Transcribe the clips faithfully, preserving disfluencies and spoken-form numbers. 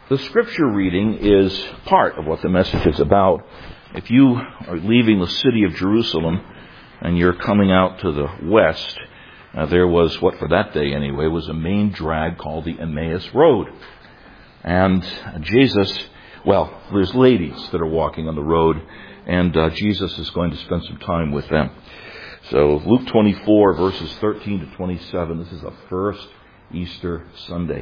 The scripture reading is part of what the message is about. If you are leaving the city of Jerusalem and you're coming out to the west, uh, there was what for that day anyway was a main drag called the Emmaus Road. And Jesus, well, there's ladies that are walking on the road, and uh, Jesus is going to spend some time with them. So Luke twenty-four, verses thirteen to twenty-seven, this is the first Easter Sunday.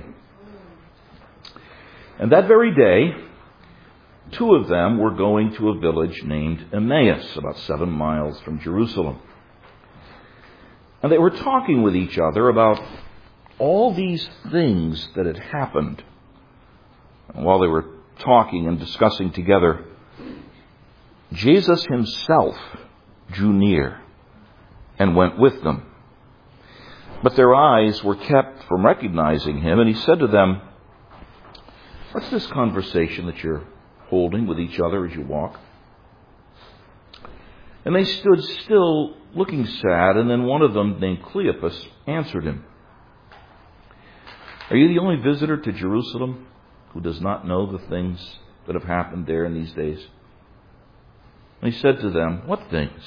And that very day, two of them were going to a village named Emmaus, about seven miles from Jerusalem. And they were talking with each other about all these things that had happened. And while they were talking and discussing together, Jesus himself drew near and went with them. But their eyes were kept from recognizing him, and he said to them, "What's this conversation that you're holding with each other as you walk?" And they stood still, looking sad, and then one of them, named Cleopas, answered him, "Are you the only visitor to Jerusalem who does not know the things that have happened there in these days?" And he said to them, "What things?"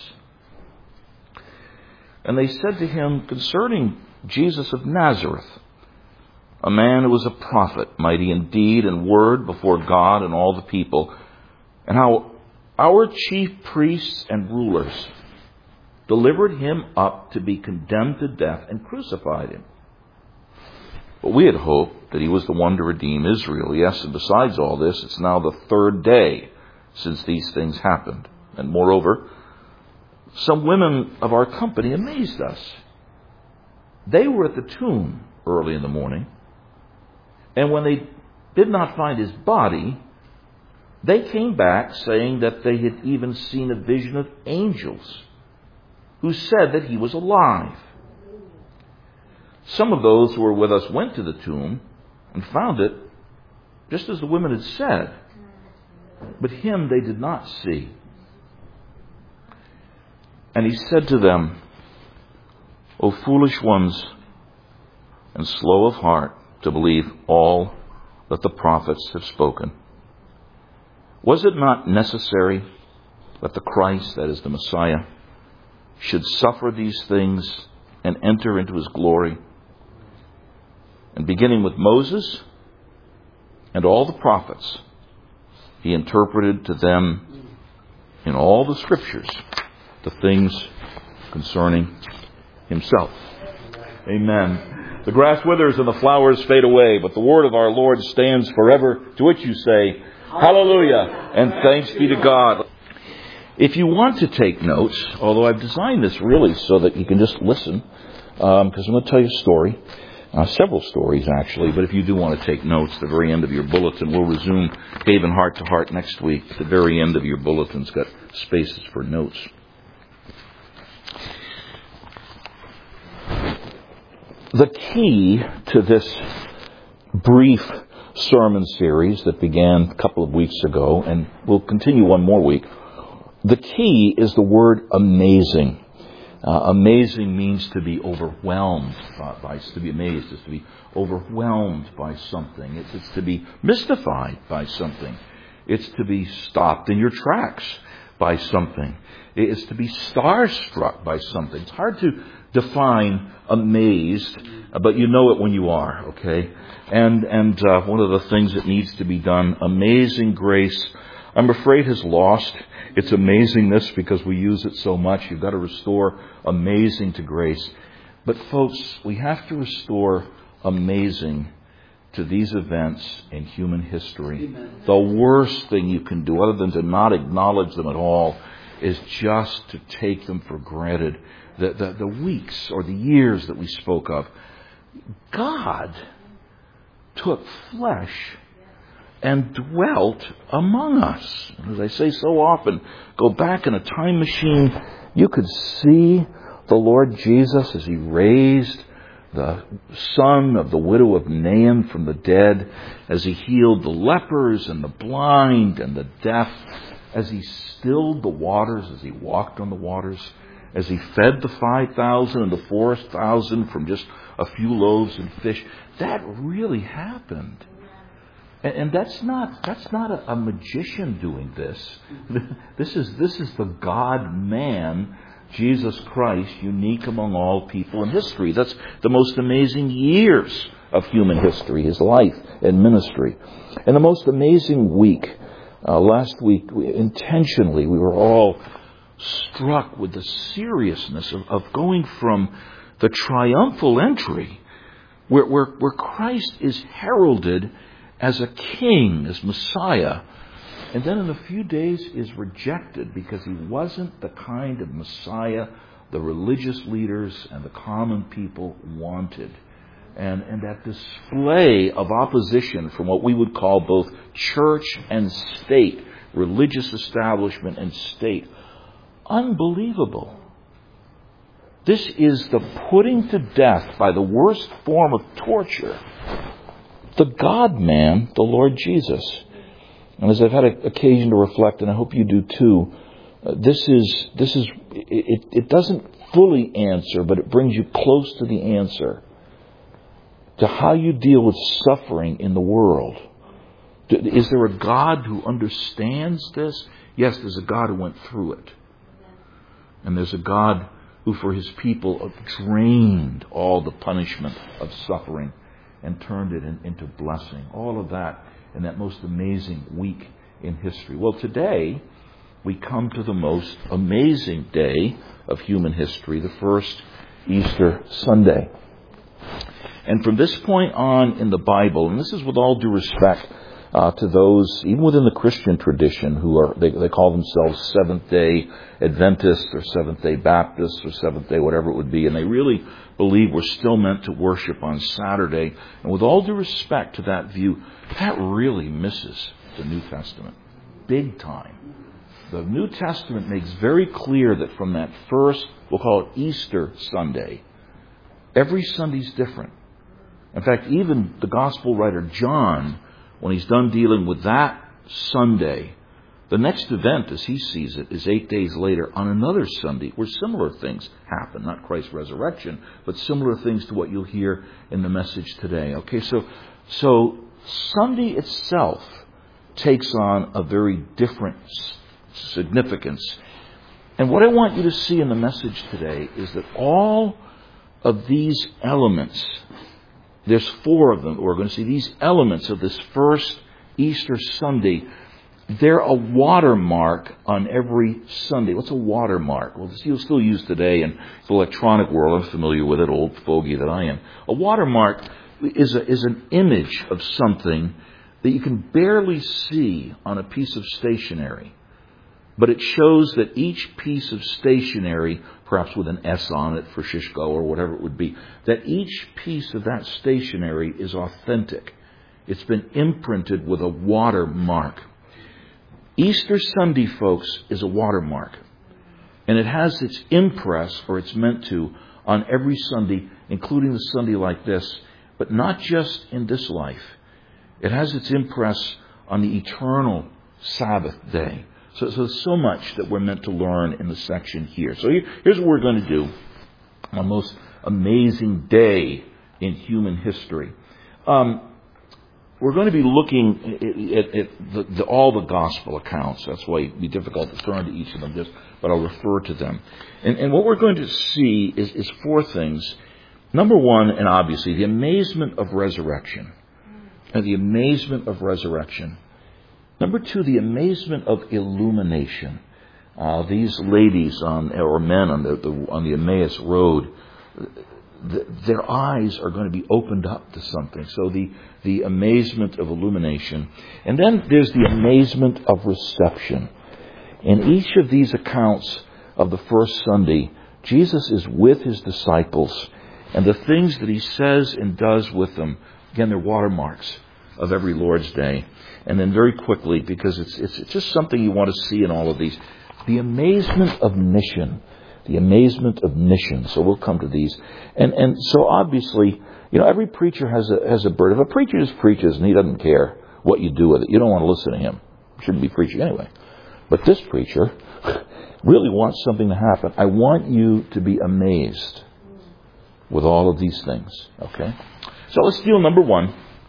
And they said to him, "Concerning Jesus of Nazareth, a man who was a prophet, mighty in deed and word before God and all the people, and how our chief priests and rulers delivered him up to be condemned to death and crucified him. But we had hoped that he was the one to redeem Israel. Yes, and besides all this, it's now the third day since these things happened. And moreover, some women of our company amazed us. They were at the tomb early in the morning, and when they did not find his body, they came back saying that they had even seen a vision of angels who said that he was alive. Some of those who were with us went to the tomb and found it just as the women had said, but him they did not see." And he said to them, "O foolish ones, and slow of heart to believe all that the prophets have spoken. Was it not necessary that the Christ, that is the Messiah, should suffer these things and enter into his glory? And beginning with Moses and all the prophets, he interpreted to them in all the scriptures the things concerning himself." Amen. The grass withers and the flowers fade away, but the word of our Lord stands forever, to which you say, Hallelujah, and thanks be to God. If you want to take notes, although I've designed this really so that you can just listen, um, because I'm going to tell you a story, uh, several stories actually, but if you do want to take notes, the very end of your bulletin, we'll resume Haven Heart to Heart next week. The very end of your bulletin's got spaces for notes. The key to this brief sermon series that began a couple of weeks ago and will continue one more week, the key is the word amazing. Uh, amazing means to be overwhelmed by, by, to be amazed is to be overwhelmed by something. It's, it's to be mystified by something. It's to be stopped in your tracks by something. It's to be starstruck by something. It's hard to define amazed, but you know it when you are, okay? And and uh, one of the things that needs to be done, amazing grace, I'm afraid has lost its amazingness because we use it so much. You've got to restore amazing to grace. But folks, we have to restore amazing to these events in human history. Amen. The worst thing you can do, other than to not acknowledge them at all, is just to take them for granted. The, the, the weeks or the years that we spoke of, God took flesh and dwelt among us. As I say so often, go back in a time machine, you could see the Lord Jesus as he raised the son of the widow of Nain from the dead, as he healed the lepers and the blind and the deaf, as he stilled the waters, as he walked on the waters, as he fed the five thousand and the four thousand from just a few loaves and fish. That really happened. And, and that's not that's not a, a magician doing this. This is this is the God-man, Jesus Christ, unique among all people in history. That's the most amazing years of human history, his life and ministry. And the most amazing week, uh, last week, we, intentionally, we were all struck with the seriousness of, of going from the triumphal entry, where, where, where Christ is heralded as a king, as Messiah, and then in a few days is rejected because he wasn't the kind of Messiah the religious leaders and the common people wanted. And, and that display of opposition from what we would call both church and state, religious establishment and state, unbelievable. This is the putting to death by the worst form of torture, the God-man, the Lord Jesus. And as I've had a, occasion to reflect, and I hope you do too, uh, this is, this is, it, it doesn't fully answer, but it brings you close to the answer to how you deal with suffering in the world. Is there a God who understands this? Yes, there's a God who went through it. And there's a God who for his people drained all the punishment of suffering and turned it in, into blessing. All of that in that most amazing week in history. Well, today we come to the most amazing day of human history, the first Easter Sunday. And from this point on in the Bible, and this is with all due respect uh, to those, even within the Christian tradition, who are, they, they call themselves Seventh-day Adventists or Seventh-day Baptists or Seventh-day whatever it would be, and they really believe we're still meant to worship on Saturday. And with all due respect to that view, that really misses the New Testament. Big time. The New Testament makes very clear that from that first, we'll call it Easter Sunday, every Sunday's different. In fact, even the gospel writer John, when he's done dealing with that Sunday, the next event, as he sees it, is eight days later on another Sunday where similar things happen. Not Christ's resurrection, but similar things to what you'll hear in the message today. Okay, so, so Sunday itself takes on a very different significance. And what I want you to see in the message today is that all of these elements, there's four of them that we're going to see, these elements of this first Easter Sunday, they're a watermark on every Sunday. What's a watermark? Well, it's still used today in the electronic world. I'm familiar with it, old fogey that I am. A watermark is a, is an image of something that you can barely see on a piece of stationery. But it shows that each piece of stationery, perhaps with an S on it for Shishko or whatever it would be, that each piece of that stationery is authentic. It's been imprinted with a watermark. Easter Sunday, folks, is a watermark. And it has its impress, or it's meant to, on every Sunday, including the Sunday like this, but not just in this life. It has its impress on the eternal Sabbath day. So, so there's so much that we're meant to learn in the section here. So here, here's what we're going to do on the most amazing day in human history. Um, we're going to be looking at, at, at the, the, all the gospel accounts. That's why it'd be difficult to turn to each of them, just, but I'll refer to them. And, and what we're going to see is, is four things. Number one, and obviously, the amazement of resurrection. And the amazement of resurrection. Number two, the amazement of illumination. Uh, these ladies on, or men on the, the on the Emmaus Road, the, their eyes are going to be opened up to something. So the the amazement of illumination, and then there's the amazement of reception. In each of these accounts of the first Sunday, Jesus is with his disciples, and the things that he says and does with them, again, they're watermarks of every Lord's Day. And then very quickly, because it's, it's it's just something you want to see in all of these, the amazement of mission. The amazement of mission. So we'll come to these. And and so obviously, you know, every preacher has a has a burden. If a preacher just preaches and he doesn't care what you do with it, you don't want to listen to him. Shouldn't be preaching anyway. But this preacher really wants something to happen. I want you to be amazed with all of these things. Okay? So let's deal, number one,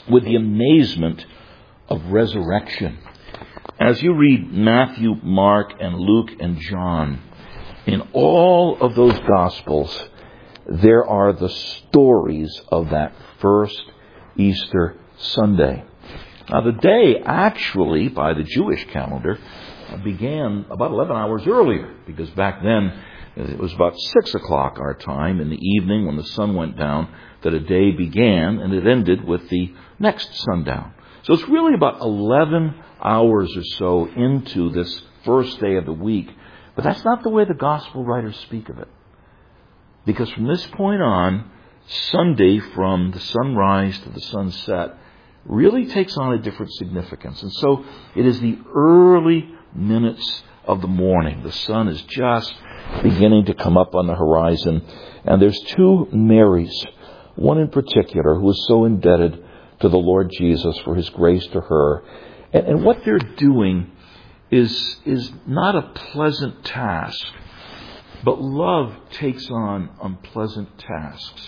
with the amazement of resurrection. As you read Matthew, Mark, and Luke, and John, in all of those Gospels, there are the stories of that first Easter Sunday. Now, the day actually, by the Jewish calendar, began about eleven hours earlier, because back then it was about six o'clock our time in the evening when the sun went down that a day began, and it ended with the next sundown. So it's really about eleven hours or so into this first day of the week. But that's not the way the Gospel writers speak of it. Because from this point on, Sunday from the sunrise to the sunset really takes on a different significance. And so it is the early minutes of the morning. The sun is just beginning to come up on the horizon. And there's two Marys, one in particular who is so indebted to the Lord Jesus for his grace to her. And, and what they're doing is, is not a pleasant task, but love takes on unpleasant tasks.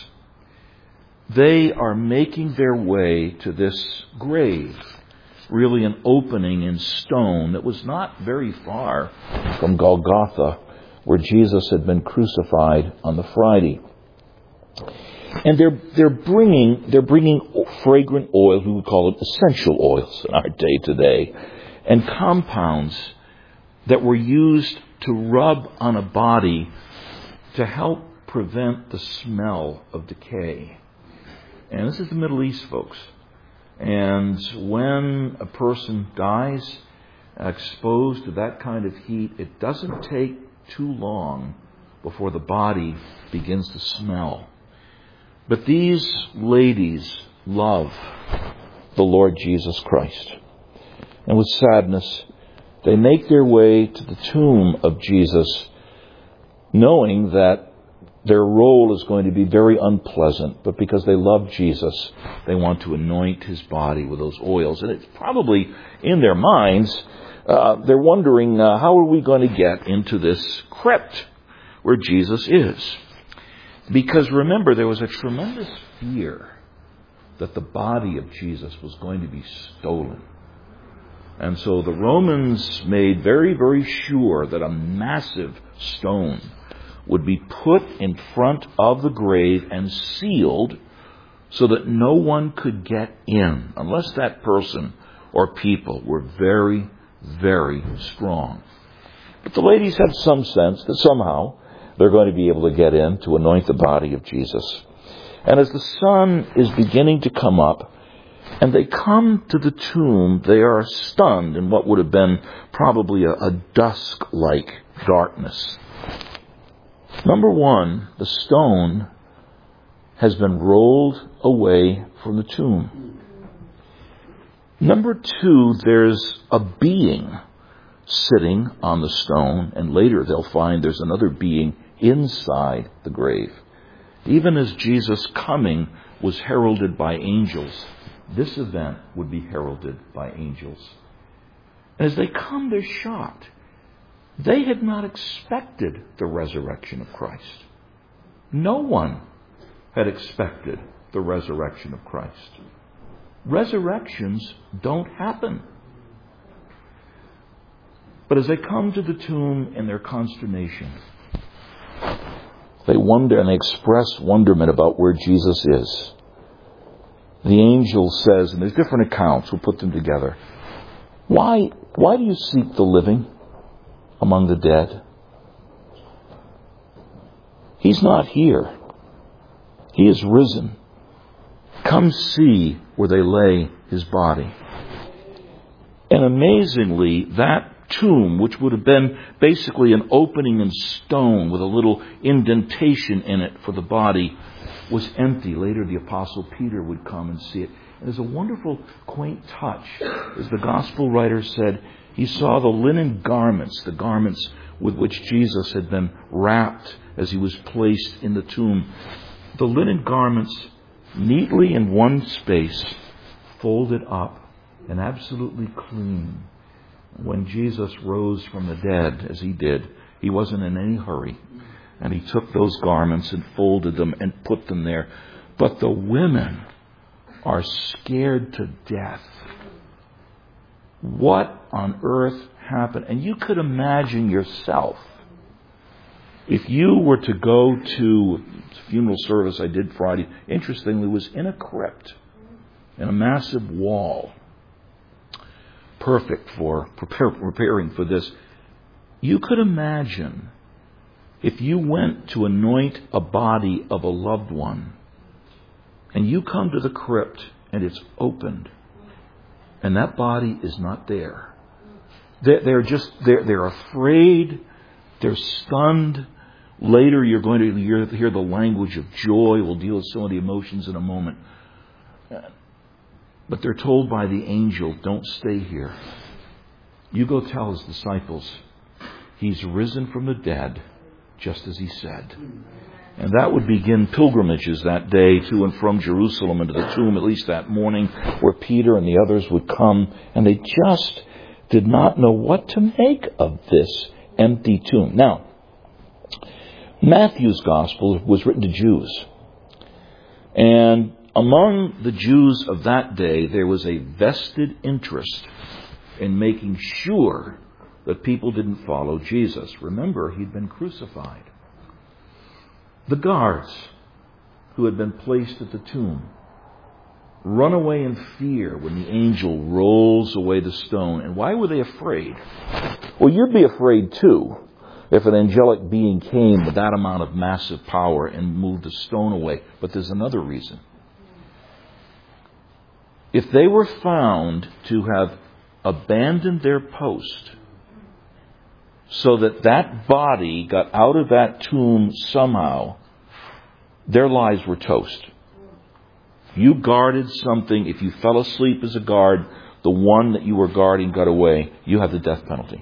They are making their way to this grave, really an opening in stone that was not very far from Golgotha, where Jesus had been crucified on the Friday. And they're they're bringing they're bringing fragrant oil, we would call it essential oils in our day today, and compounds that were used to rub on a body to help prevent the smell of decay. And this is the Middle East, folks. And when a person dies exposed to that kind of heat, it doesn't take too long before the body begins to smell. But these ladies love the Lord Jesus Christ. And with sadness, they make their way to the tomb of Jesus, knowing that their role is going to be very unpleasant, but because they love Jesus, they want to anoint his body with those oils. And it's probably in their minds, uh, they're wondering, uh, how are we going to get into this crypt where Jesus is? Because remember, there was a tremendous fear that the body of Jesus was going to be stolen. And so the Romans made very, very sure that a massive stone would be put in front of the grave and sealed so that no one could get in unless that person or people were very, very strong. But the ladies had some sense that somehow they're going to be able to get in to anoint the body of Jesus. And as the sun is beginning to come up, and they come to the tomb, they are stunned in what would have been probably a, a dusk-like darkness. Number one, the stone has been rolled away from the tomb. Number two, there's a being sitting on the stone, and later they'll find there's another being inside the grave. Even as Jesus' coming was heralded by angels, this event would be heralded by angels. As they come, they're shocked. They had not expected the resurrection of Christ. No one had expected the resurrection of Christ. Resurrections don't happen. But as they come to the tomb in their consternation, they wonder and they express wonderment about where Jesus is. The angel says, and there's different accounts, we'll put them together. Why, why do you seek the living among the dead? He's not here. He is risen. Come see where they lay his body. And amazingly, that tomb, which would have been basically an opening in stone with a little indentation in it for the body, was empty. Later the Apostle Peter would come and see it. And there's a wonderful, quaint touch. As the Gospel writer said, he saw the linen garments, the garments with which Jesus had been wrapped as he was placed in the tomb. The linen garments neatly in one space, folded up and absolutely clean. When Jesus rose from the dead, as he did, he wasn't in any hurry. And he took those garments and folded them and put them there. But the women are scared to death. What on earth happened? And you could imagine yourself, if you were to go to a funeral service I did Friday, interestingly, it was in a crypt, in a massive wall, perfect for prepare, preparing for this. You could imagine if you went to anoint a body of a loved one, and you come to the crypt and it's opened, and that body is not there. They're, they're just, they're, they're afraid, they're stunned. Later you're going to hear, hear the language of joy. We'll deal with some of the emotions in a moment. But they're told by the angel, don't stay here. You go tell his disciples, he's risen from the dead, just as he said. And that would begin pilgrimages that day to and from Jerusalem into the tomb, at least that morning, where Peter and the others would come. And they just did not know what to make of this empty tomb. Now, Matthew's gospel was written to Jews. And among the Jews of that day, there was a vested interest in making sure that people didn't follow Jesus. Remember, he'd been crucified. The guards who had been placed at the tomb run away in fear when the angel rolls away the stone. And why were they afraid? Well, you'd be afraid too if an angelic being came with that amount of massive power and moved the stone away. But there's another reason. If they were found to have abandoned their post so that that body got out of that tomb somehow, their lives were toast. You guarded something. If you fell asleep as a guard, the one that you were guarding got away, you have the death penalty.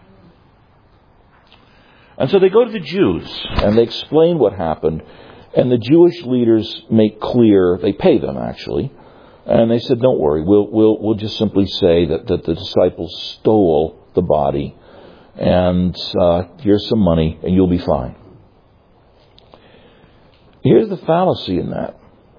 And so they go to the Jews and they explain what happened. And the Jewish leaders make clear, they pay them actually, and they said, don't worry, we'll, we'll, we'll just simply say that, that the disciples stole the body. And uh, here's some money, and you'll be fine. Here's the fallacy in that.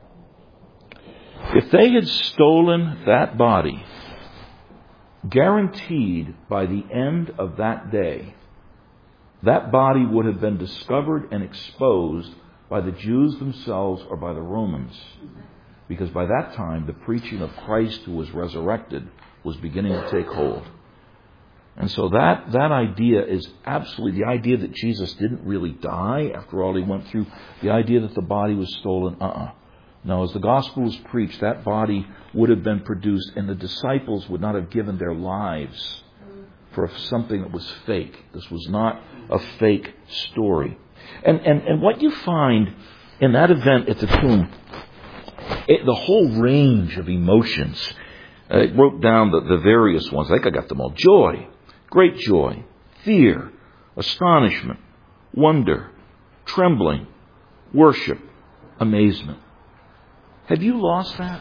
If they had stolen that body, guaranteed by the end of that day, that body would have been discovered and exposed by the Jews themselves or by the Romans. Because by that time, the preaching of Christ who was resurrected was beginning to take hold. And so that, that idea is absolutely, the idea that Jesus didn't really die after all he went through, the idea that the body was stolen, uh-uh. No, as the gospel was preached, that body would have been produced and the disciples would not have given their lives for something that was fake. This was not a fake story. And, and, and what you find in that event at the tomb, it, the whole range of emotions, I wrote down the, the various ones. I think I got them all. Joy. Great joy, fear, astonishment, wonder, trembling, worship, amazement. Have you lost that?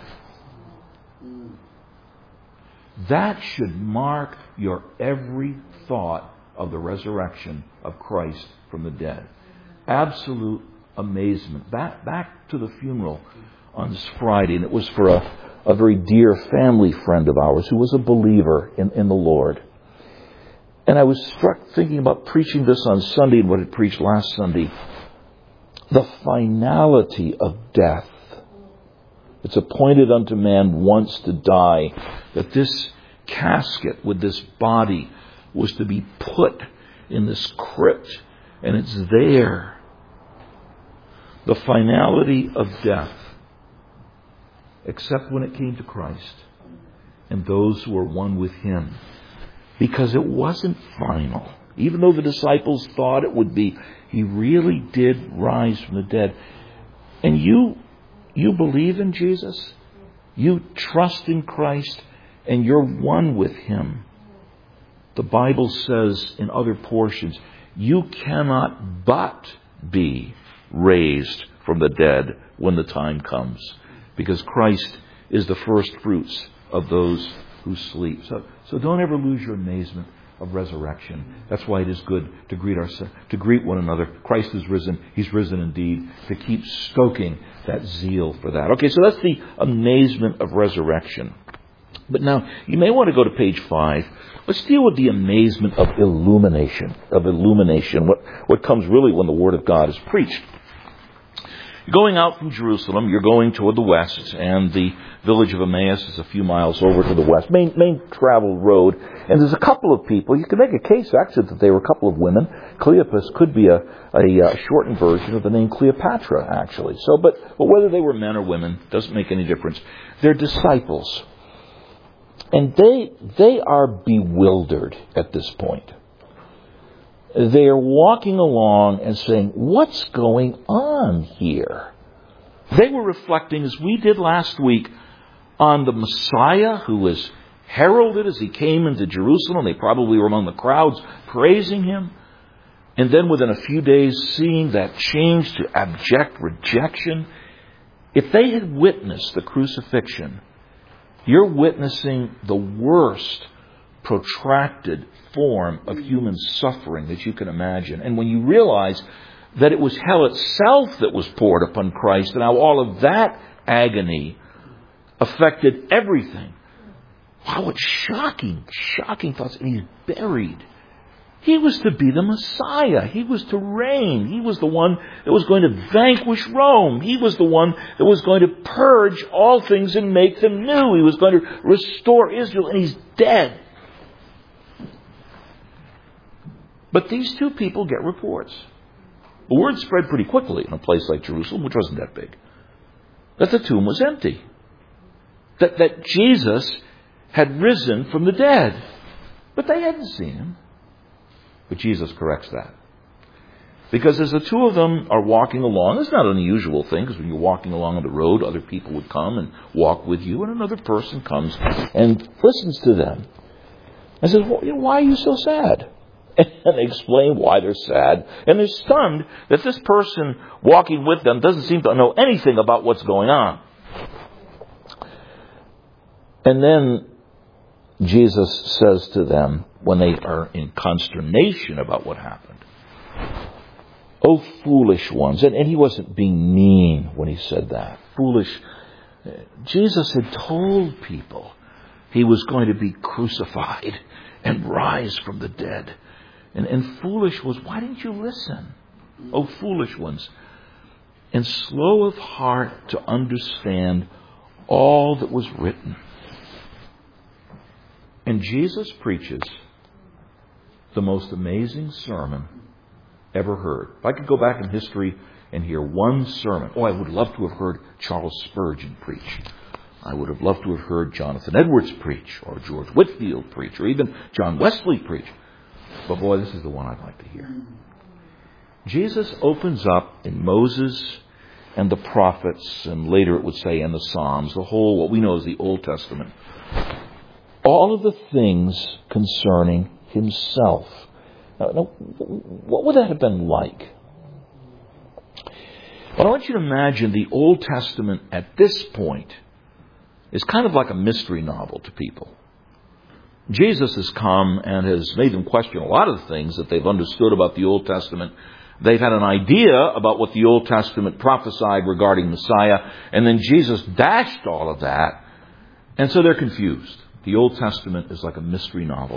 That should mark your every thought of the resurrection of Christ from the dead. Absolute amazement. Back, back to the funeral on this Friday, and it was for a, a very dear family friend of ours who was a believer in, in the Lord. And I was struck thinking about preaching this on Sunday and what I preached last Sunday. The finality of death. It's appointed unto man once to die. That this casket with this body was to be put in this crypt. And it's there. The finality of death. Except when it came to Christ. And those who were one with Him. Because it wasn't final. Even though the disciples thought it would be, He really did rise from the dead. And you, you believe in Jesus? You trust in Christ and you're one with Him. The Bible says in other portions, you cannot but be raised from the dead when the time comes. Because Christ is the first fruits of those who sleep. So, so don't ever lose your amazement. of resurrection. That's why it is good to greet our, to greet one another. Christ is risen. He's risen indeed. To keep stoking that zeal for that. Okay, so that's the amazement of resurrection. But now, you may want to go to page five. Let's deal with the amazement of illumination. Of illumination. What, what comes really when the Word of God is preached. Going out from Jerusalem, you're going toward the west, and the village of Emmaus is a few miles over to the west. Main, main traveled road. And there's a couple of people. You can make a case, actually, that they were a couple of women. Cleopas could be a, a, a shortened version of the name Cleopatra, actually. So, but, but whether they were men or women doesn't make any difference. They're disciples. And they, they are bewildered at this point. They are walking along and saying, what's going on here? They were reflecting, as we did last week, on the Messiah who was heralded as he came into Jerusalem. They probably were among the crowds praising him. And then within a few days, seeing that change to abject rejection. If they had witnessed the crucifixion, you're witnessing the worst protracted form of human suffering that you can imagine. And when you realize that it was hell itself that was poured upon Christ, and how all of that agony affected everything. Wow, what shocking, shocking thoughts. And he's buried. He was to be the Messiah. He was to reign. He was the one that was going to vanquish Rome. He was the one that was going to purge all things and make them new. He was going to restore Israel, and he's dead. But these two people get reports. The word spread pretty quickly in a place like Jerusalem, which wasn't that big, that the tomb was empty. That, that Jesus had risen from the dead. But they hadn't seen him. But Jesus corrects that. Because as the two of them are walking along, it's not an unusual thing, because when you're walking along on the road, other people would come and walk with you, and another person comes and listens to them. And says, well, why are you so sad? And they explain why they're sad. And they're stunned that this person walking with them doesn't seem to know anything about what's going on. And then Jesus says to them, when they are in consternation about what happened, "O foolish ones," and, and he wasn't being mean when he said that. Foolish. Jesus had told people he was going to be crucified and rise from the dead. And, and foolish was, why didn't you listen? Oh, foolish ones. And slow of heart to understand all that was written. And Jesus preaches the most amazing sermon ever heard. If I could go back in history and hear one sermon, oh, I would love to have heard Charles Spurgeon preach. I would have loved to have heard Jonathan Edwards preach, or George Whitefield preach, or even John Wesley preach. But boy, this is the one I'd like to hear. Jesus opens up in Moses and the prophets, and later it would say in the Psalms, the whole, what we know as the Old Testament, all of the things concerning himself. Now, now, what would that have been like? Well, I want you to imagine the Old Testament at this point is kind of like a mystery novel to people. Jesus has come and has made them question a lot of things that they've understood about the Old Testament. They've had an idea about what the Old Testament prophesied regarding Messiah, and then Jesus dashed all of that, and so they're confused. The Old Testament is like a mystery novel.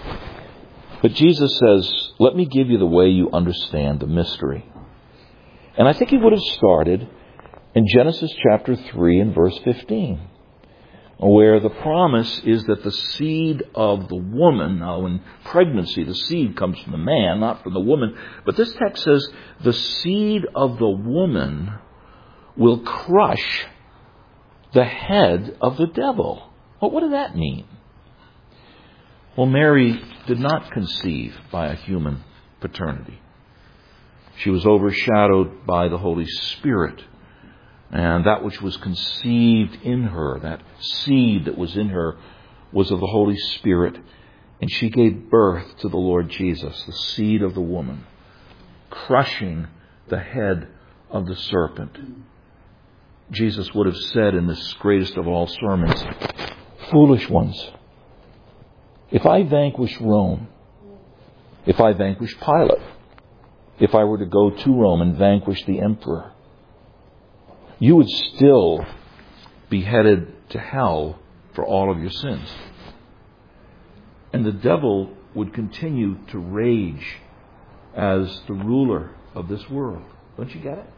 But Jesus says, let me give you the way you understand the mystery. And I think he would have started in Genesis chapter three and verse fifteen. Where the promise is that the seed of the woman, now in pregnancy the seed comes from the man, not from the woman, but this text says the seed of the woman will crush the head of the devil. Well, what did that mean? Well, Mary did not conceive by a human paternity. She was overshadowed by the Holy Spirit. And that which was conceived in her, that seed that was in her, was of the Holy Spirit. And she gave birth to the Lord Jesus, the seed of the woman, crushing the head of the serpent. Jesus would have said in this greatest of all sermons, foolish ones, if I vanquish Rome, if I vanquished Pilate, if I were to go to Rome and vanquish the emperor, you would still be headed to hell for all of your sins. And the devil would continue to rage as the ruler of this world. Don't you get it?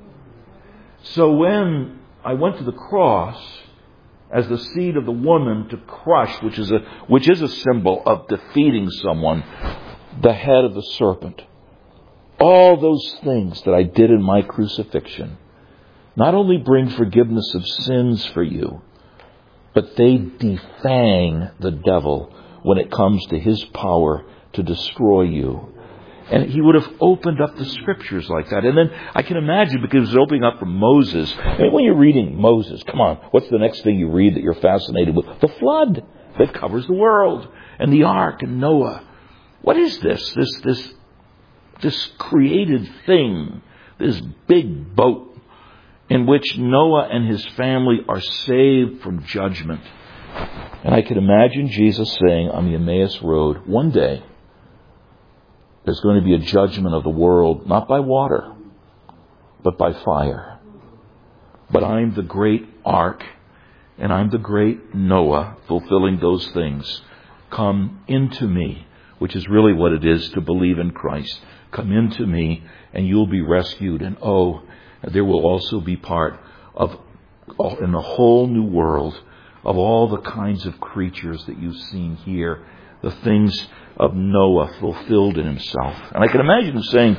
So when I went to the cross as the seed of the woman to crush, which is a which is a symbol of defeating someone, the head of the serpent, all those things that I did in my crucifixion not only bring forgiveness of sins for you, but they defang the devil when it comes to his power to destroy you. And he would have opened up the scriptures like that. And then I can imagine, because it was opening up from Moses. I mean, when you're reading Moses, come on, what's the next thing you read that you're fascinated with? The flood that covers the world, and the ark, and Noah. What is this? This, this, this created thing, this big boat in which Noah and his family are saved from judgment. And I can imagine Jesus saying on the Emmaus Road, one day, there's going to be a judgment of the world, not by water, but by fire. But I'm the great ark, and I'm the great Noah, fulfilling those things. Come into me, which is really what it is to believe in Christ. Come into me, and you'll be rescued. And oh, there will also be part of, in the whole new world, of all the kinds of creatures that you've seen here, the things of Noah fulfilled in himself. And I can imagine him saying,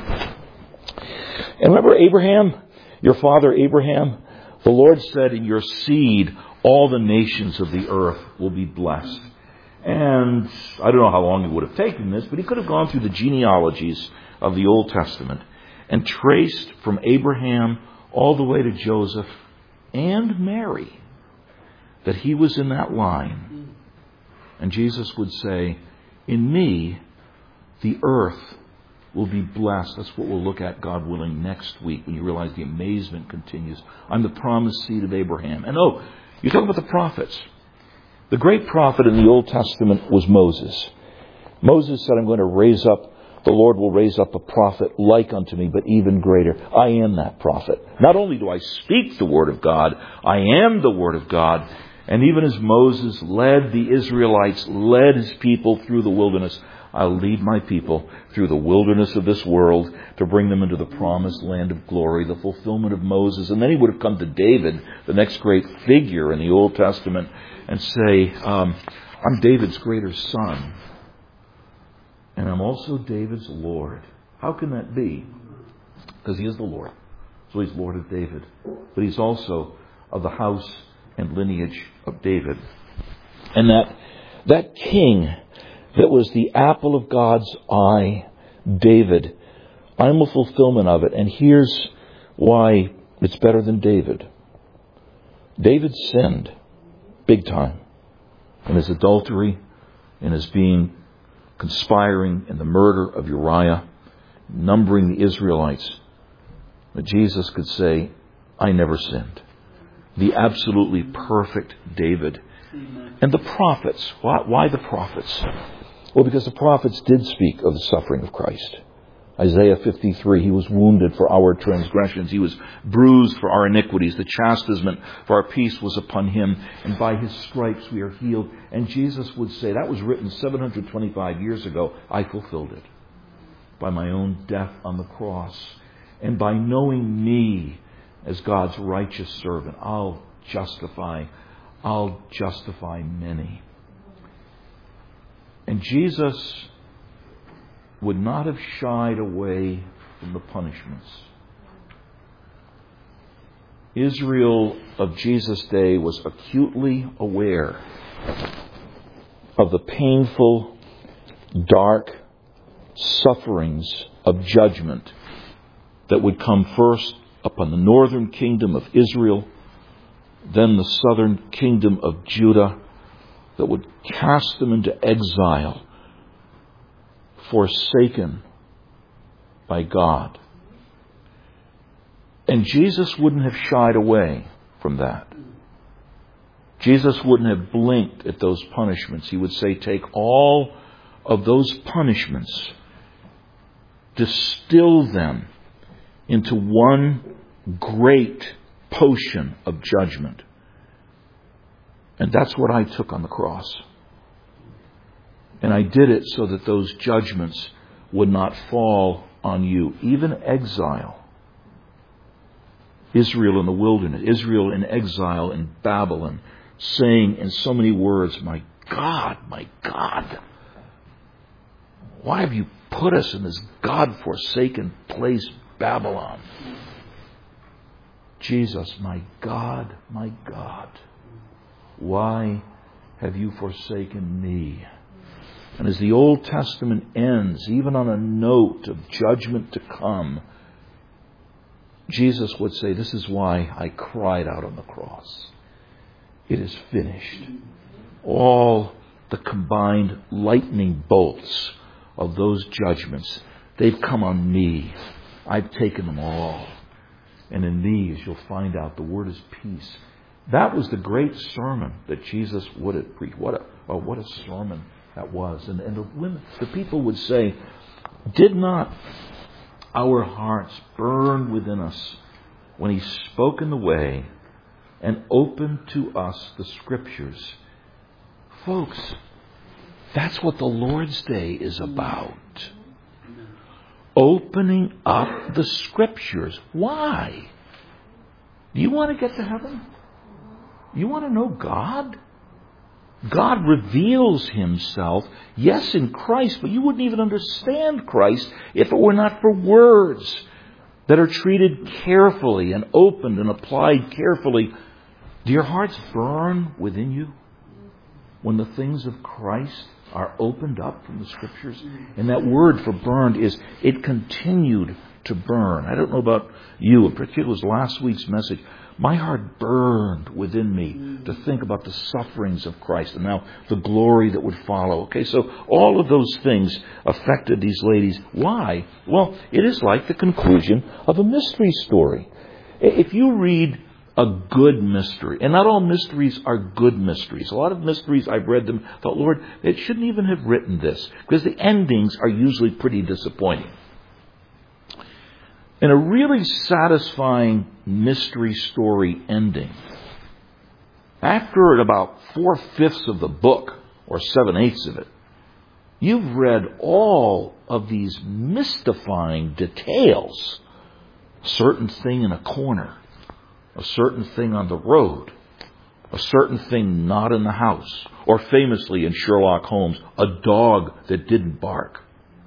and remember Abraham, your father Abraham? The Lord said, in your seed, all the nations of the earth will be blessed. And I don't know how long he would have taken this, but he could have gone through the genealogies of the Old Testament and traced from Abraham all the way to Joseph and Mary that he was in that line. And Jesus would say, in me, the earth will be blessed. That's what we'll look at, God willing, next week, when you realize the amazement continues. I'm the promised seed of Abraham. And oh, you're talking about the prophets. The great prophet in the Old Testament was Moses. Moses said, I'm going to raise up, the Lord will raise up a prophet like unto me, but even greater. I am that prophet. Not only do I speak the word of God, I am the word of God. And even as Moses led the Israelites, led his people through the wilderness, I'll lead my people through the wilderness of this world to bring them into the promised land of glory, the fulfillment of Moses. And then he would have come to David, the next great figure in the Old Testament, and say, um, I'm David's greater son. And I'm also David's Lord. How can that be? Because he is the Lord. So he's Lord of David. But he's also of the house and lineage of David. And that that king that was the apple of God's eye, David, I'm a fulfillment of it. And here's why it's better than David. David sinned big time in his adultery, in his being conspiring in the murder of Uriah, numbering the Israelites. But Jesus could say, I never sinned. The absolutely perfect David. Amen. And the prophets. Why, why the prophets? Well, because the prophets did speak of the suffering of Christ. Isaiah fifty-three, he was wounded for our transgressions. He was bruised for our iniquities. The chastisement for our peace was upon him. And by his stripes we are healed. And Jesus would say, that was written seven hundred twenty-five years ago. I fulfilled it by my own death on the cross. And by knowing me as God's righteous servant, I'll justify, I'll justify many. And Jesus would not have shied away from the punishments. Israel of Jesus' day was acutely aware of the painful, dark sufferings of judgment that would come first upon the northern kingdom of Israel, then the southern kingdom of Judah, that would cast them into exile, forsaken by God. And Jesus wouldn't have shied away from that. Jesus wouldn't have blinked at those punishments. He would say, take all of those punishments distill them into one great potion of judgment. And that's what I took on the cross. And I did it so that those judgments would not fall on you. Even exile. Israel in the wilderness. Israel in exile in Babylon. Saying in so many words, my God, my God. Why have you put us in this God-forsaken place, Babylon? Jesus, my God, my God. Why have you forsaken me? And as the Old Testament ends, even on a note of judgment to come, Jesus would say, this is why I cried out on the cross. It is finished. All the combined lightning bolts of those judgments, they've come on me. I've taken them all. And in these you'll find out the word is peace. That was the great sermon that Jesus would have preached. What a, oh, what a sermon that was. And, and the, women, the people would say, did not our hearts burn within us when he spoke in the way and opened to us the Scriptures? Folks, that's what the Lord's Day is about. Opening up the Scriptures. Why? Do you want to get to heaven? You want to know God? God reveals himself, yes, in Christ, but you wouldn't even understand Christ if it were not for words that are treated carefully and opened and applied carefully. Do your hearts burn within you when the things of Christ are opened up from the Scriptures? And that word for burned is, it continued to burn. I don't know about you, in particular, it was last week's message. My heart burned within me to think about the sufferings of Christ and now the glory that would follow. Okay, so all of those things affected these ladies. Why? Well, it is like the conclusion of a mystery story. If you read a good mystery, and not all mysteries are good mysteries. A lot of mysteries, I've read them, thought, Lord, it shouldn't even have written this, because the endings are usually pretty disappointing. And a really satisfying mystery story ending, after about four-fifths of the book, or seven-eighths of it, you've read all of these mystifying details. A certain thing in a corner, a certain thing on the road, a certain thing not in the house, or famously in Sherlock Holmes, a dog that didn't bark.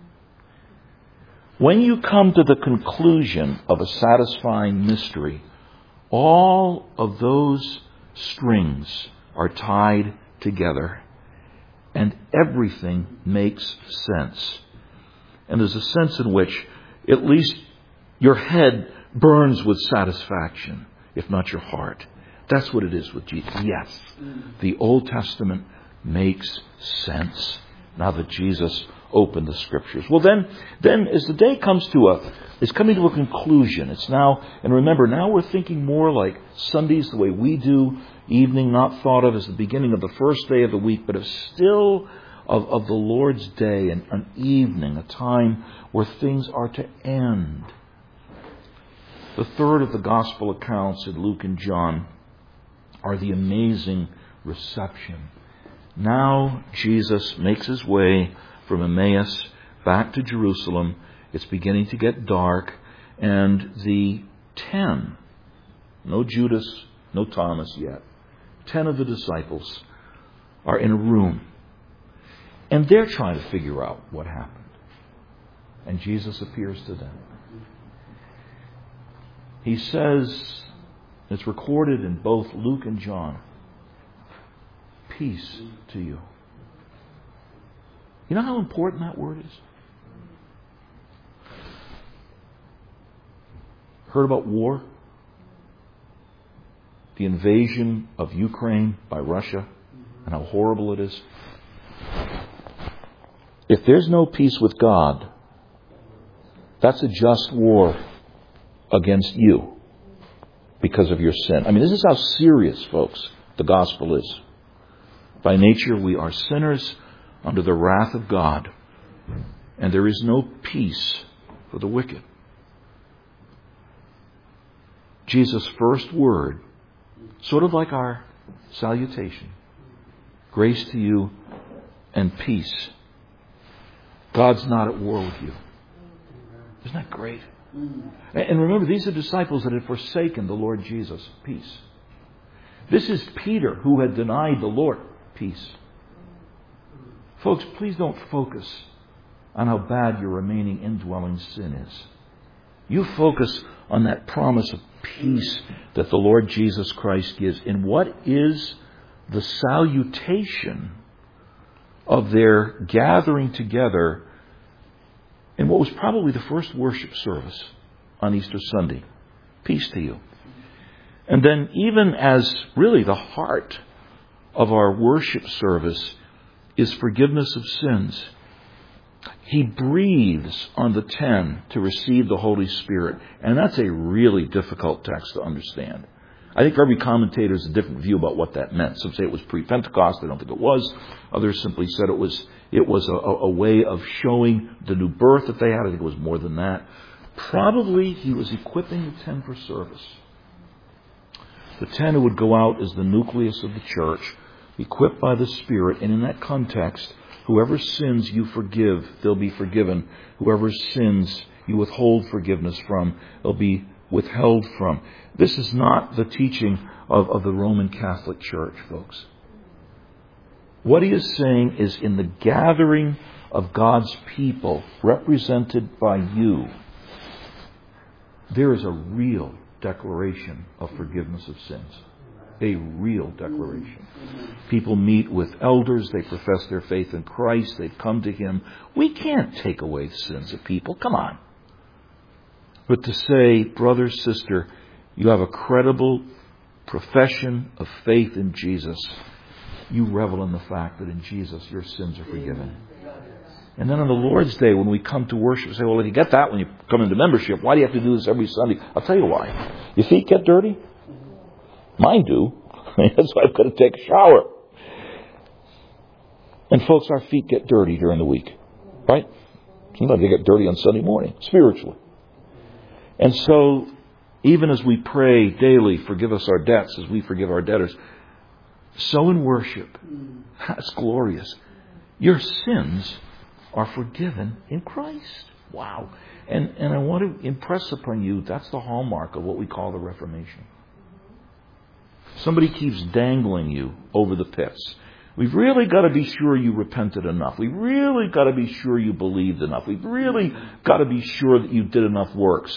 When you come to the conclusion of a satisfying mystery, all of those strings are tied together and everything makes sense. And there's a sense in which at least your head burns with satisfaction, if not your heart. That's what it is with Jesus. Yes, the Old Testament makes sense now that Jesus opened the Scriptures. Well, then, then as the day comes to a, it's coming to a conclusion. It's now, and remember, now we're thinking more like Sundays the way we do, evening not thought of as the beginning of the first day of the week, but of still of, of the Lord's day, and an evening, a time where things are to end. The third of the Gospel accounts in Luke and John are the amazing reception. Now Jesus makes his way from Emmaus back to Jerusalem. It's beginning to get dark, and the ten, no Judas, no Thomas yet, ten of the disciples are in a room, and they're trying to figure out what happened. And Jesus appears to them. He says, it's recorded in both Luke and John, peace to you. You know how important that word is? Heard about war? The invasion of Ukraine by Russia and how horrible it is? If there's no peace with God, that's a just war against you because of your sin. I mean, this is how serious, folks, the gospel is. By nature, we are sinners under the wrath of God. And there is no peace for the wicked. Jesus' first word, sort of like our salutation, grace to you and peace. God's not at war with you. Isn't that great? And remember, these are disciples that had forsaken the Lord Jesus. Peace. This is Peter who had denied the Lord. Peace. Folks, please don't focus on how bad your remaining indwelling sin is. You focus on that promise of peace that the Lord Jesus Christ gives in what is the salutation of their gathering together in what was probably the first worship service on Easter Sunday. Peace to you. And then even as really the heart of our worship service is forgiveness of sins, He breathes on the ten to receive the Holy Spirit. And that's a really difficult text to understand. I think every commentator has a different view about what that meant. Some say it was pre-Pentecost. I don't think it was. Others simply said it was it was a, a way of showing the new birth that they had. I think it was more than that. Probably He was equipping the ten for service. The ten who would go out as the nucleus of the church, equipped by the Spirit. And in that context, whoever sins you forgive, they'll be forgiven. Whoever sins you withhold forgiveness from, they'll be withheld from. This is not the teaching of, of the Roman Catholic Church, folks. What he is saying is in the gathering of God's people, represented by you, there is a real declaration of forgiveness of sins. A real declaration. People meet with elders. They profess their faith in Christ. They've come to Him. We can't take away the sins of people. Come on. But to say, brother, sister, you have a credible profession of faith in Jesus. You revel in the fact that in Jesus your sins are forgiven. And then on the Lord's Day, when we come to worship, say, well, if you get that when you come into membership, why do you have to do this every Sunday? I'll tell you why. Your feet get dirty? Mine do. That's why I've got to take a shower. And folks, our feet get dirty during the week. Right? Sometimes they get dirty on Sunday morning, spiritually. And so, even as we pray daily, forgive us our debts as we forgive our debtors, so in worship, that's glorious. Your sins are forgiven in Christ. Wow. And, and I want to impress upon you, that's the hallmark of what we call the Reformation. Somebody keeps dangling you over the pits. We've really got to be sure you repented enough. We've really got to be sure you believed enough. We've really got to be sure that you did enough works.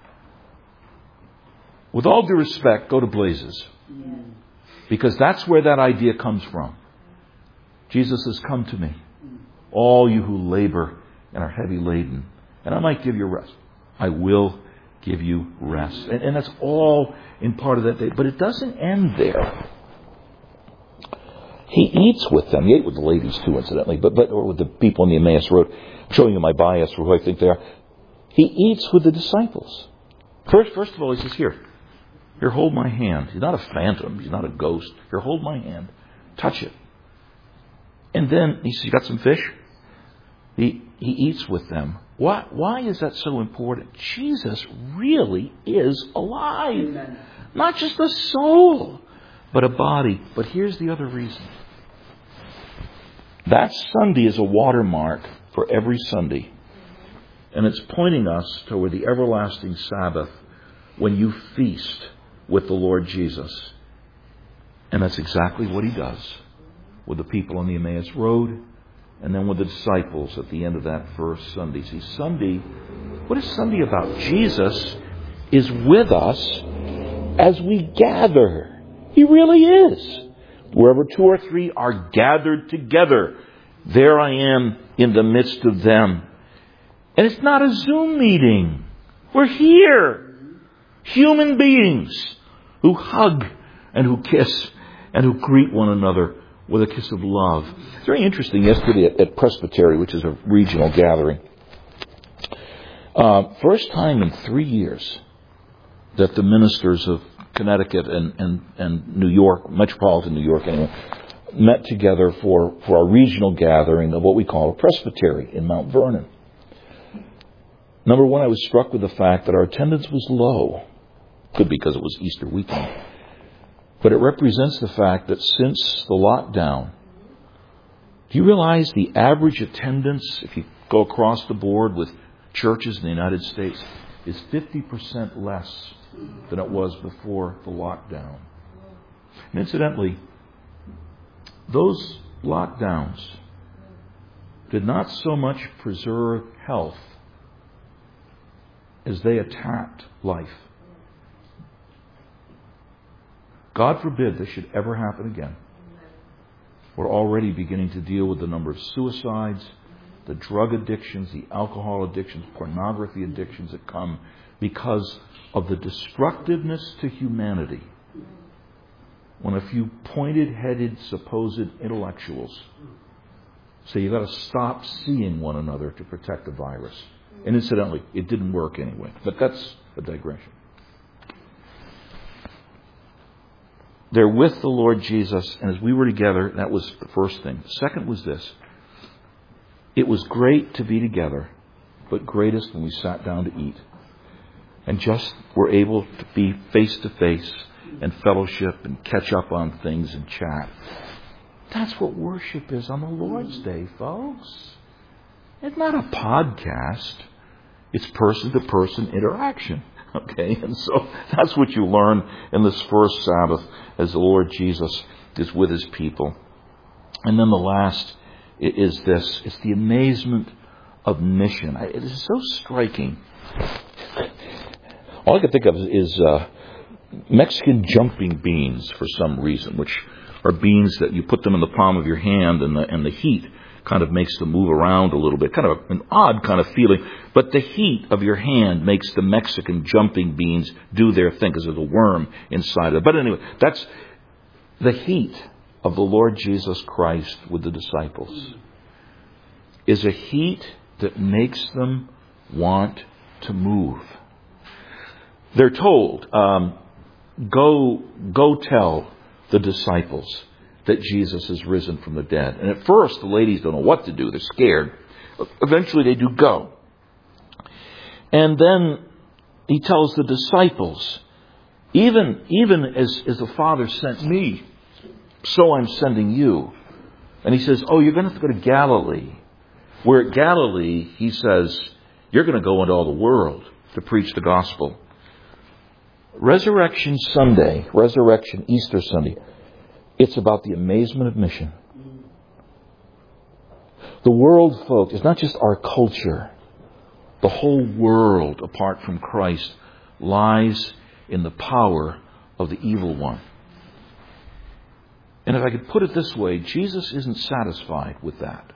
With all due respect, go to Blazes. Because that's where that idea comes from. Jesus says, come to me, all you who labor and are heavy laden, and I might give you rest. I will give you rest. And, and that's all in part of that day. But it doesn't end there. He eats with them. He ate with the ladies too, incidentally, but, but or with the people on the Emmaus Road. I'm showing you my bias for who I think they are. He eats with the disciples. First, first of all, he says, here, here, hold my hand. He's not a phantom. He's not a ghost. Here, hold my hand. Touch it. And then he says, you got some fish? He, he eats with them. Why, why is that so important? Jesus really is alive. Amen. Not just a soul, but a body. But here's the other reason. That Sunday is a watermark for every Sunday. And it's pointing us toward the everlasting Sabbath when you feast with the Lord Jesus. And that's exactly what He does with the people on the Emmaus Road and then with the disciples at the end of that first Sunday. See, Sunday, what is Sunday about? Jesus is with us as we gather. He really is. Wherever two or three are gathered together, there I am in the midst of them. And it's not a Zoom meeting. We're here. Human beings who hug and who kiss and who greet one another with a kiss of love. It's very interesting. Yesterday at, at Presbytery, which is a regional gathering, uh, first time in three years that the ministers of Connecticut and, and, and New York, metropolitan New York anyway, met together for, for a regional gathering of what we call a presbytery in Mount Vernon. Number one, I was struck with the fact that our attendance was low. Could be because it was Easter weekend. But it represents the fact that since the lockdown, do you realize the average attendance, if you go across the board with churches in the United States, is fifty percent less than it was before the lockdown? And incidentally, those lockdowns did not so much preserve health as they attacked life. God forbid this should ever happen again. We're already beginning to deal with the number of suicides, the drug addictions, the alcohol addictions, pornography addictions that come because of the destructiveness to humanity when a few pointed-headed supposed intellectuals say you've got to stop seeing one another to protect the virus. And incidentally, it didn't work anyway. But that's a digression. They're with the Lord Jesus, and as we were together, that was the first thing. The second was this. It was great to be together, but greatest when we sat down to eat. And just were able to be face to face and fellowship and catch up on things and chat. That's what worship is on the Lord's Day, folks. It's not a podcast. It's person-to-person interaction. Okay, and so that's what you learn in this first Sabbath as the Lord Jesus is with His people. And then the last is this. It's the amazement of mission. It is so striking. All I can think of is uh, Mexican jumping beans for some reason, which are beans that you put them in the palm of your hand and the, and the heat kind of makes them move around a little bit. Kind of an odd kind of feeling. But the heat of your hand makes the Mexican jumping beans do their thing because there's a worm inside of it. But anyway, that's the heat of the Lord Jesus Christ with the disciples. Is a heat that makes them want to move. They're told, um, go, go tell the disciples that Jesus is risen from the dead. And at first, the ladies don't know what to do. They're scared. Eventually, they do go. And then He tells the disciples, even, even as, as the Father sent me, so I'm sending you. And He says, oh, you're going to have to go to Galilee. Where at Galilee, He says, you're going to go into all the world to preach the gospel. Resurrection Sunday, Resurrection Easter Sunday, it's about the amazement of mission. The world, folks, is not just our culture. The whole world, apart from Christ, lies in the power of the evil one. And if I could put it this way, Jesus isn't satisfied with that.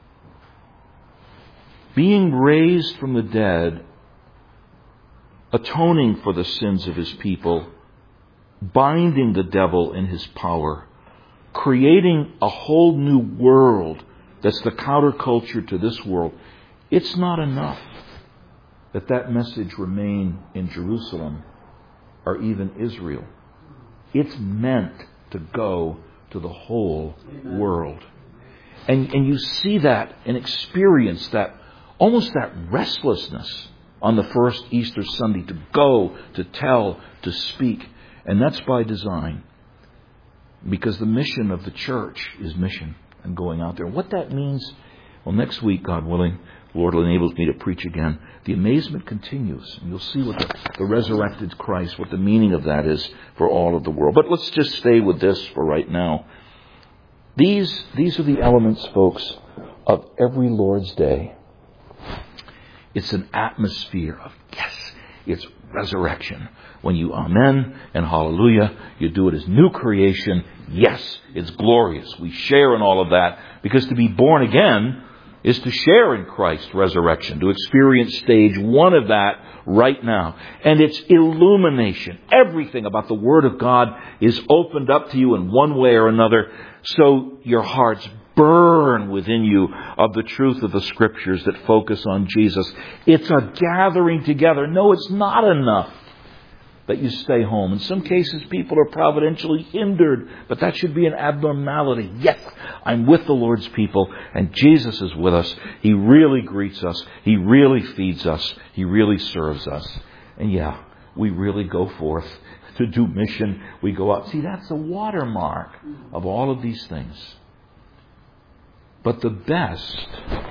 Being raised from the dead, atoning for the sins of His people, binding the devil in his power, creating a whole new world that's the counterculture to this world. It's not enough that that message remain in Jerusalem or even Israel. It's meant to go to the whole world. And, and you see that and experience that, almost that restlessness on the first Easter Sunday to go, to tell, to speak. And that's by design. Because the mission of the church is mission and going out there. What that means, well, next week, God willing, the Lord enables me to preach again. The amazement continues. And you'll see what the, the resurrected Christ, what the meaning of that is for all of the world. But let's just stay with this for right now. These, these are the elements, folks, of every Lord's Day. It's an atmosphere of, yes, it's resurrection. When you amen and hallelujah, you do it as new creation. Yes, it's glorious. We share in all of that. Because to be born again is to share in Christ's resurrection, to experience stage one of that right now. And it's illumination. Everything about the Word of God is opened up to you in one way or another, so your hearts burn within you of the truth of the Scriptures that focus on Jesus. It's a gathering together. No, it's not enough that you stay home. In some cases, people are providentially hindered, but that should be an abnormality. Yes, I'm with the Lord's people, and Jesus is with us. He really greets us. He really feeds us. He really serves us. And yeah, we really go forth to do mission. We go out. See, that's the watermark of all of these things. But the best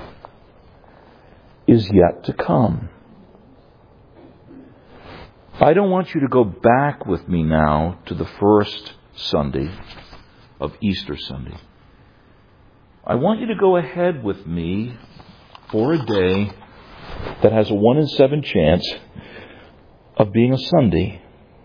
is yet to come. I don't want you to go back with me now to the first Sunday of Easter Sunday. I want you to go ahead with me for a day that has a one in seven chance of being a Sunday.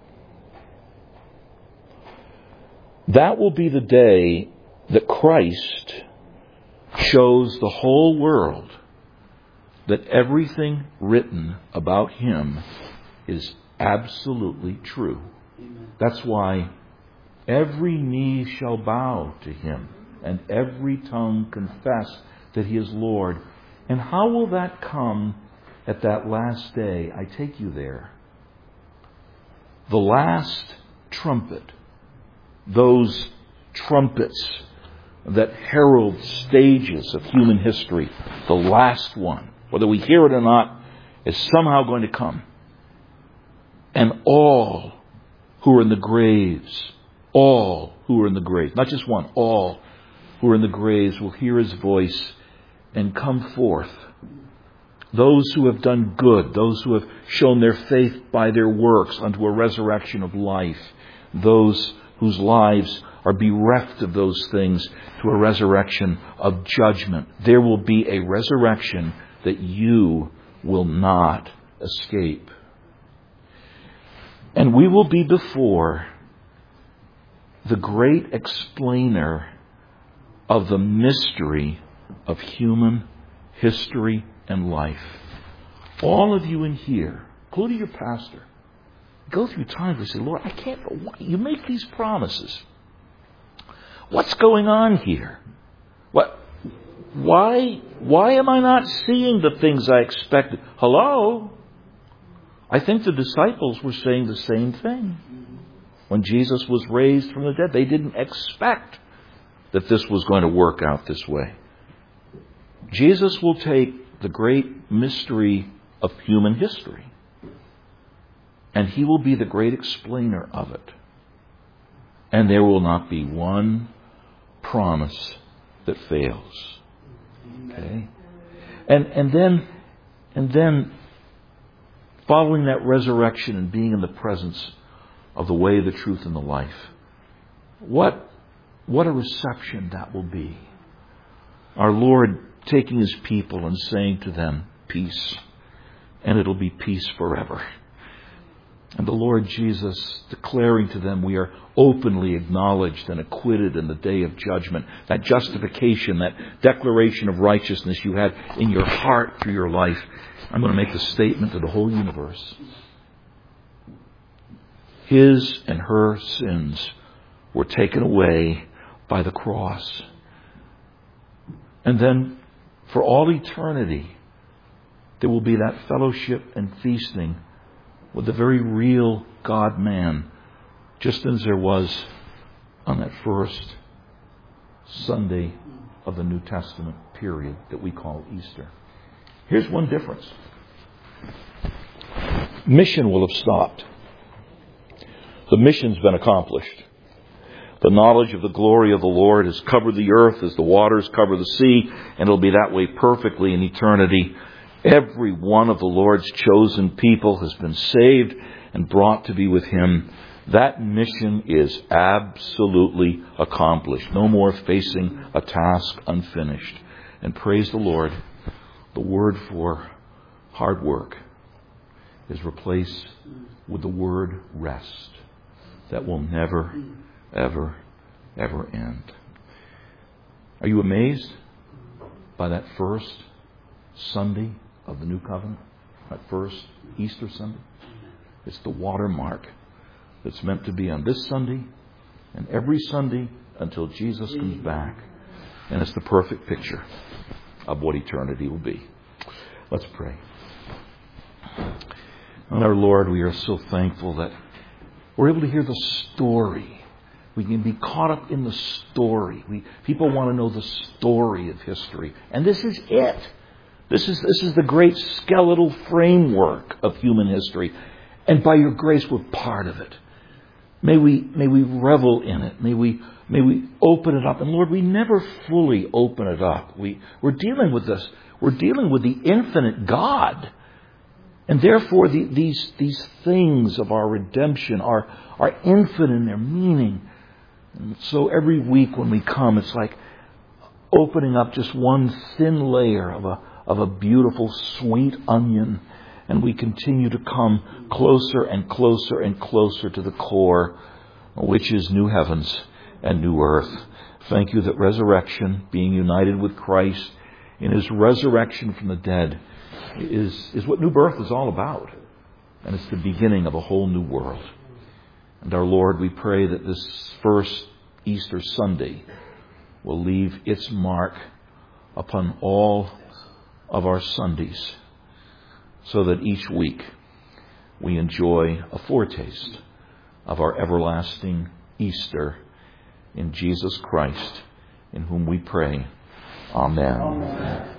That will be the day that Christ shows the whole world that everything written about Him is absolutely true. Amen. That's why every knee shall bow to Him and every tongue confess that He is Lord. And how will that come at that last day? I take you there. The last trumpet, those trumpets that herald stages of human history, the last one, whether we hear it or not, is somehow going to come. And all who are in the graves, all who are in the graves, not just one, all who are in the graves will hear His voice and come forth. Those who have done good, those who have shown their faith by their works unto a resurrection of life, those whose lives are bereft of those things to a resurrection of judgment. There will be a resurrection that you will not escape. And we will be before the great explainer of the mystery of human history and life. All of you in here, including your pastor, go through times where you say, Lord, I can't, you make these promises. What's going on here? What? Why, why am I not seeing the things I expected? Hello? I think the disciples were saying the same thing. When Jesus was raised from the dead, they didn't expect that this was going to work out this way. Jesus will take the great mystery of human history, and He will be the great explainer of it. And there will not be one promise that fails. Okay? And and then and then following that resurrection and being in the presence of the way, the truth, and the life, what what a reception that will be. Our Lord taking His people and saying to them, peace, and it'll be peace forever. And the Lord Jesus declaring to them, we are openly acknowledged and acquitted in the day of judgment. That justification, that declaration of righteousness you had in your heart through your life. I'm going to make the statement to the whole universe. His and her sins were taken away by the cross. And then for all eternity, there will be that fellowship and feasting with the very real God-man, just as there was on that first Sunday of the New Testament period that we call Easter. Here's one difference. Mission will have stopped. The mission's been accomplished. The knowledge of the glory of the Lord has covered the earth as the waters cover the sea, and it'll be that way perfectly in eternity. Every one of the Lord's chosen people has been saved and brought to be with Him. That mission is absolutely accomplished. No more facing a task unfinished. And praise the Lord, the word for hard work is replaced with the word rest that will never, ever, ever end. Are you amazed by that first Sunday of the New Covenant? That first Easter Sunday? It's the watermark that's meant to be on this Sunday and every Sunday until Jesus comes back. And it's the perfect picture of what eternity will be. Let's pray. And our Lord, we are so thankful that we're able to hear the story. We can be caught up in the story. We, people want to know the story of history. And this is it. This is, this is the great skeletal framework of human history. And by your grace, we're part of it. May we, may we revel in it. May we, may we open it up. And Lord, we never fully open it up. We, we're dealing with this. We're dealing with the infinite God. And therefore, the, these, these things of our redemption are, are infinite in their meaning. And so every week when we come, it's like opening up just one thin layer of a, of a beautiful, sweet onion. And we continue to come closer and closer and closer to the core, which is new heavens and new earth. Thank you that resurrection, being united with Christ in His resurrection from the dead, is, is what new birth is all about. And it's the beginning of a whole new world. And our Lord, we pray that this first Easter Sunday will leave its mark upon all of our Sundays, so that each week we enjoy a foretaste of our everlasting Easter in Jesus Christ, in whom we pray. Amen. Amen.